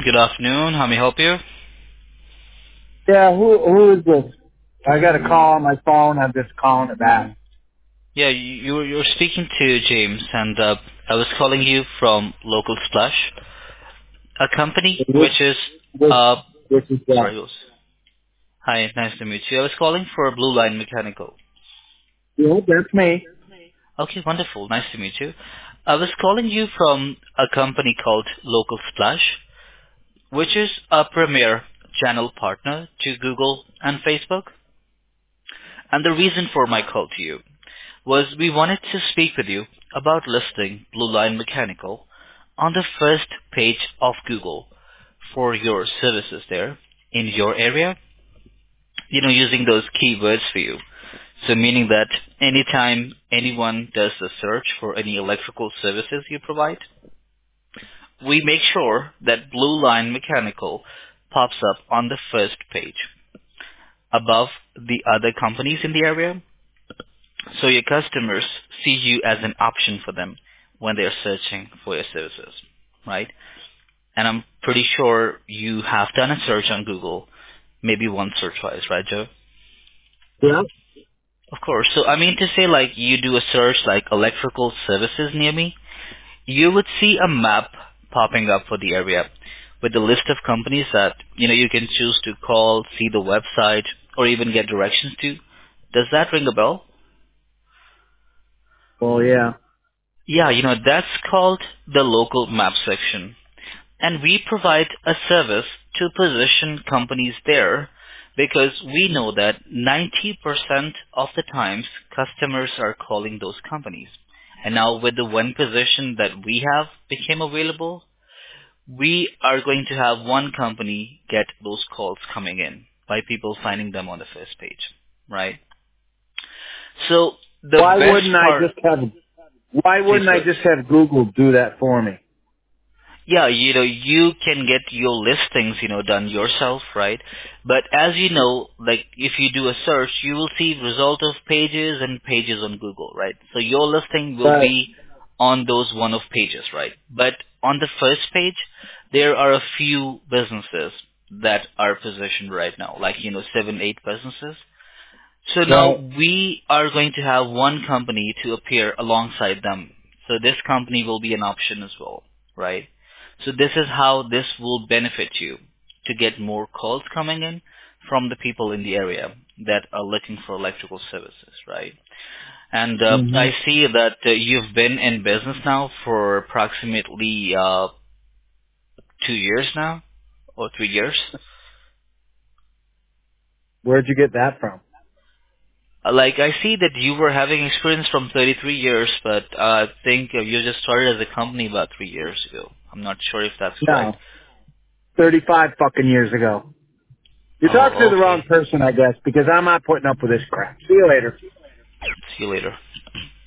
good afternoon. How may I help you? Yeah, who is this? I got a call on my phone. I'm just calling it back. Yeah, you're speaking to James, and I was calling you from Local Splash, a company Which which is which uh which is that? sorry. Hi, nice to meet you. I was calling for Blue Line Mechanical. Yeah, that's me. Okay, wonderful. Nice to meet you. I was calling you from a company called Local Splash, which is a premier channel partner to Google and Facebook. And the reason for my call to you was we wanted to speak with you about listing Blue Line Mechanical on the first page of Google for your services there in your area, using those keywords for you. So meaning that anytime anyone does a search for any electrical services you provide, we make sure that Blue Line Mechanical pops up on the first page above the other companies in the area, so your customers see you as an option for them when they're searching for your services, right? And I'm pretty sure you have done a search on Google, maybe once or twice, right, Joe? Yeah. Of course. So I mean to say, like, you do a search like electrical services near me, you would see a map popping up for the area with a list of companies that, you can choose to call, see the website, or even get directions to. Does that ring a bell? Well, yeah. Yeah, that's called the local map section. And we provide a service to position companies there because we know that 90% of the times customers are calling those companies. And now with the one position that we have became available, we are going to have one company get those calls coming in by people finding them on the first page, right? So the Why best wouldn't I part, just have Why please wouldn't I go. just have Google do that for me? Yeah, you can get your listings, done yourself, right? But as you know, like if you do a search, you will see result of pages and pages on Google, right? So your listing will Right. be on those one of pages, right? But on the first page, there are a few businesses that are positioned right now, like, 7, 8 businesses. So now Right. we are going to have one company to appear alongside them. So this company will be an option as well, right? So this is how this will benefit you to get more calls coming in from the people in the area that are looking for electrical services, right? And hmm I see that you've been in business now for approximately 2 years now, or 3 years. Where'd you get that from? Like, I see that you were having experience from 33 years, but I think you just started as a company about 3 years ago. I'm not sure if that's correct. No, 35 fucking years ago. You're talking to Oh, the okay. wrong person, I guess, because I'm not putting up with this crap. See you later. See you later.